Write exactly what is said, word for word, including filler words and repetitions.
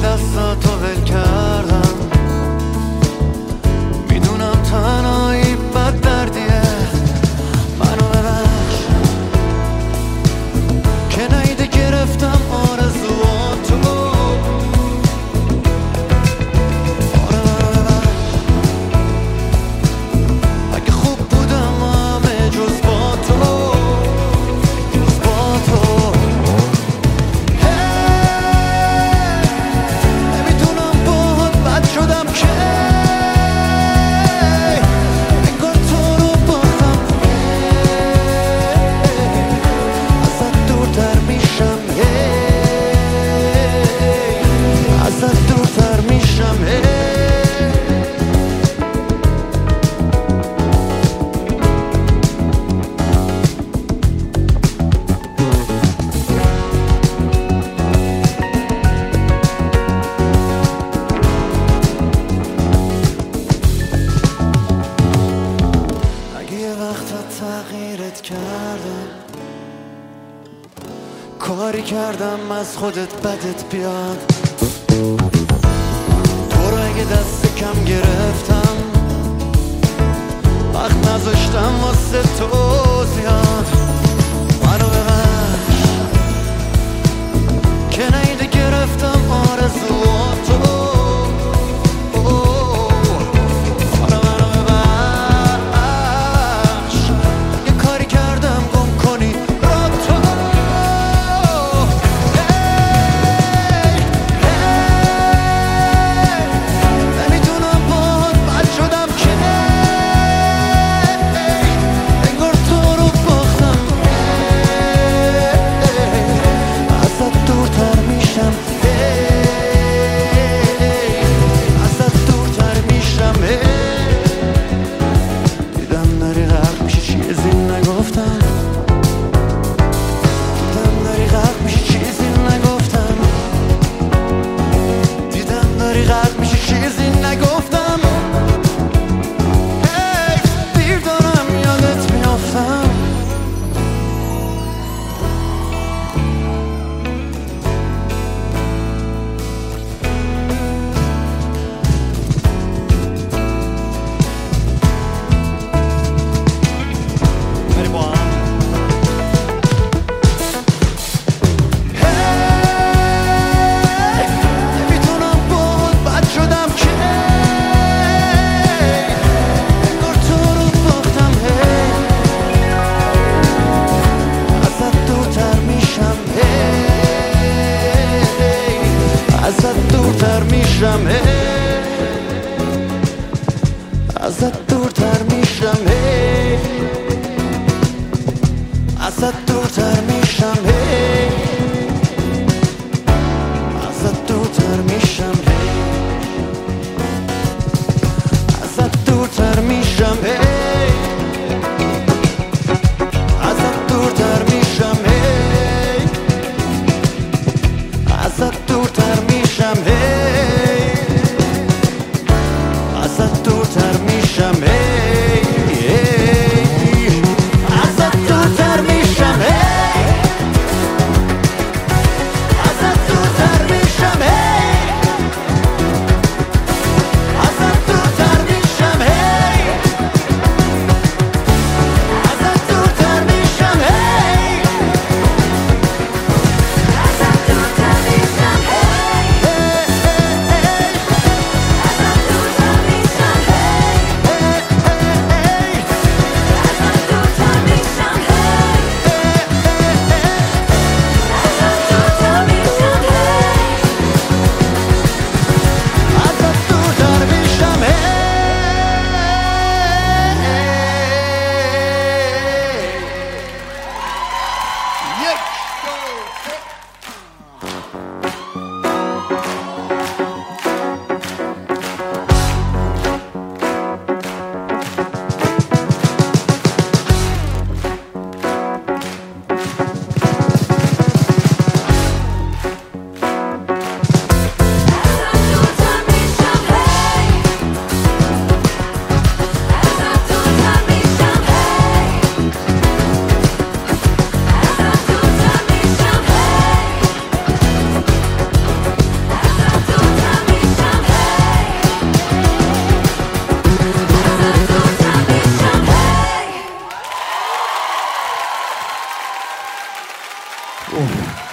دستاتو ول کردم، میدونم تنهایی بد دردیه، منو ببخش که نیده گرفتم آرزواتو. آره منو ببخش اگه خوب بودم همه جز با تو، جز با تو. نمیدونم باهات بد شدم که انگار تو رو باختم، ازت دورتر میشم، ازت دورتر میشم. اگه یه وقتا تغییرت کردم، کاری کردم از خودت بدت بیاد، تو رو اگه دست کم گرفتم، وقت نذاشتم واسه تو زیاد، منو ببخش که نیده گرفتم آرزواتو. آره منو ببخش یه کاری کردم گم کنی را تو. نمیدونم باهات بد شدم که انگار تو رو باختم، ازت دورتر میشم، ازت دورتر میشم. دیدم داری غرق میشی چیزی نگفتم، دیدم داری غرق میشی چیزی نگفتم، دیدم داری غرق میشی چیزی نگفتم. حیف دیر دارم یادت میافتم. بریم با هم. نمیدونم باهات بد شدم که انگار تو رو باختم، ازت دورتر میشم، ازت دورتر میشم، ازت دورتر میشم، ازت دورتر میشم، ازت دورتر میشم، ازت دورتر میشم، ازت دورتر میشم، ازت دورتر میشم، ازت دورتر میشم، ازت دورتر میشم، ازت دورتر میشم، ازت دورتر میشم، ازت دورتر میشم، ازت دورتر میشم. اوه.